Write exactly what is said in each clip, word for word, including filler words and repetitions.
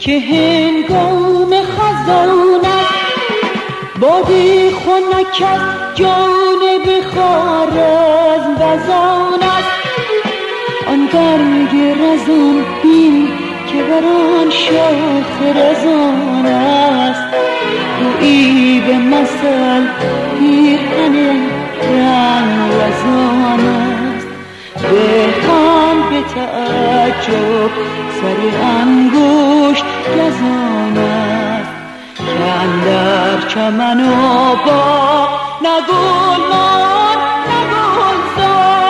که هنگام خزانت بادی خنک از جانب خوارزم وزانت. آن برگ رزان بین که بر آن شاخ رزان است، گویی به مثل پیرهن رنگ رزان است. بهان به تعجب سر انگشت گزان است، که اندر چمن و باغ نه گل ماند نه گلزار.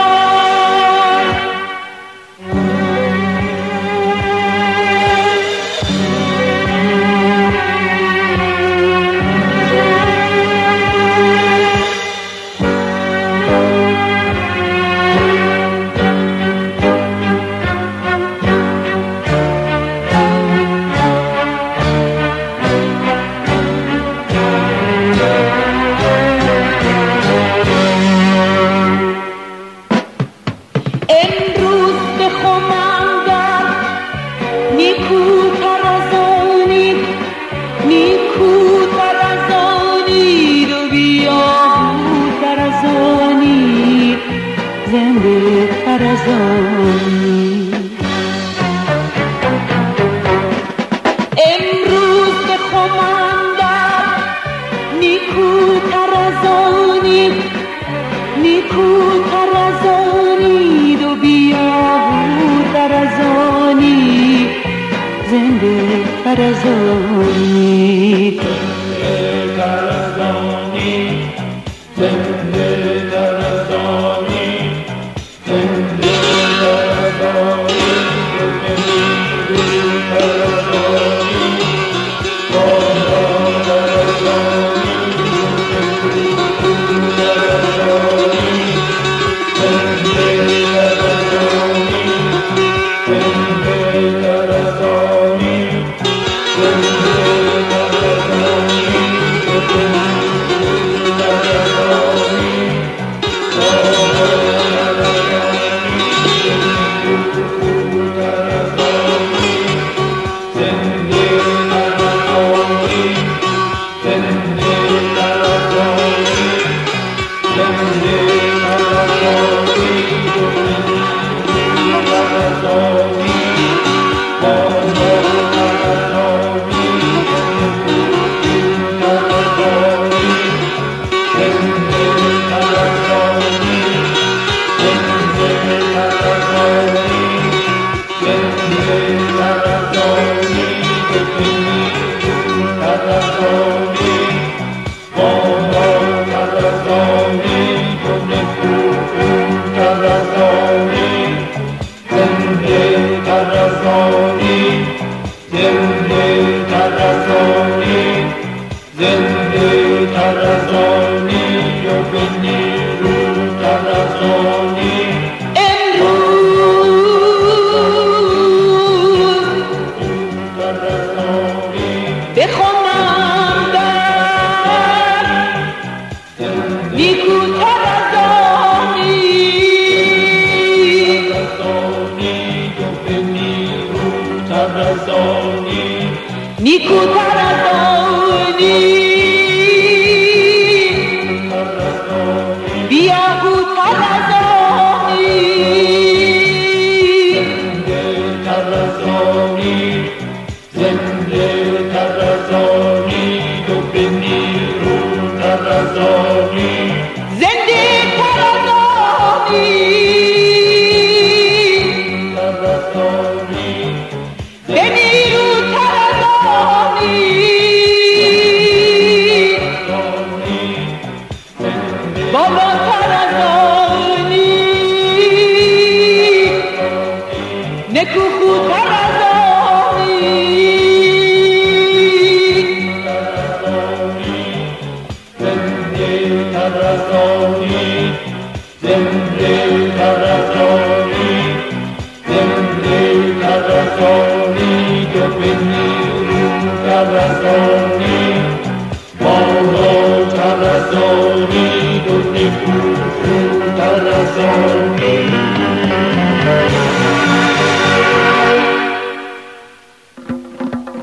امروز به خمندر نیکوتر از آنی، نیکوتر از آنی و بیابودتر از آنی، زنده تر از آنی، زنده تر از آنی، زنده تر از آنی، زنده تر از آنی، نکو خوتر از آنی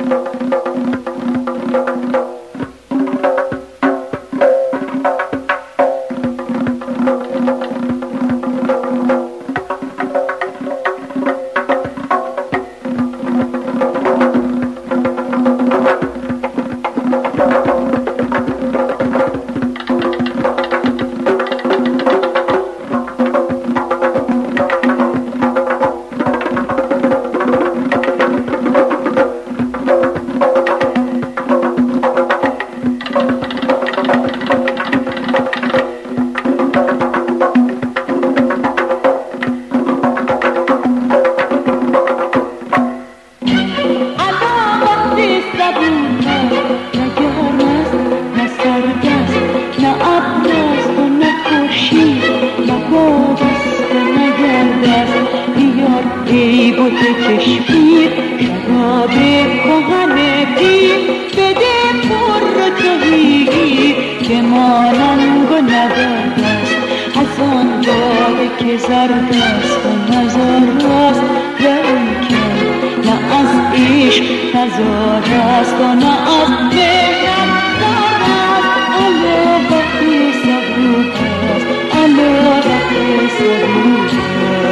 ای بت کشمیر شراب کهن پیر بده پر تهی که مانند و نبرد است از آن باد که زرد است و نزار است لیکن نه از عشق نزار است و نه از مهرم زار است علا وقتی صبروت است علا وقتی صبروت است.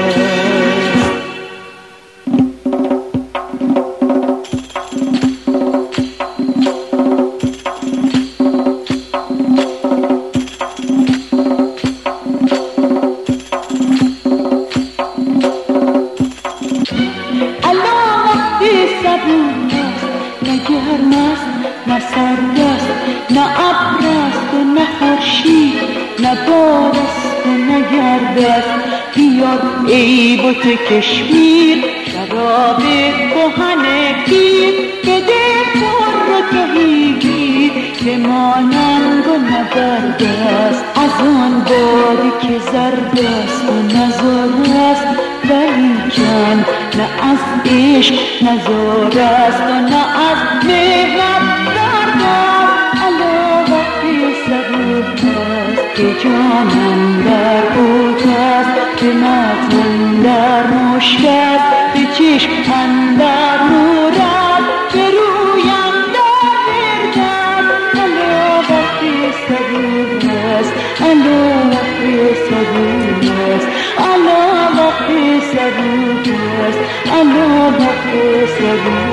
نه گرم است نه سرد است نه ابر است و نه خورشید نه باد است و نه گرد است بیار ای بت کشمیر شراب کهن پیر بده پر تهی گیر که مانند و نبرد است از آن بادی که زرد است و نزار است ولیکن نه از عشق نزار است و نه از مهرم درد است علا وقتی صبوت است که جانم در قوت است که متن در مشک است به چشم اندر نور است به رویم در ورد است علا وقتی صبوت است علا وقتی صبوت است علا وقتی صبوت است علا وقتی صبوت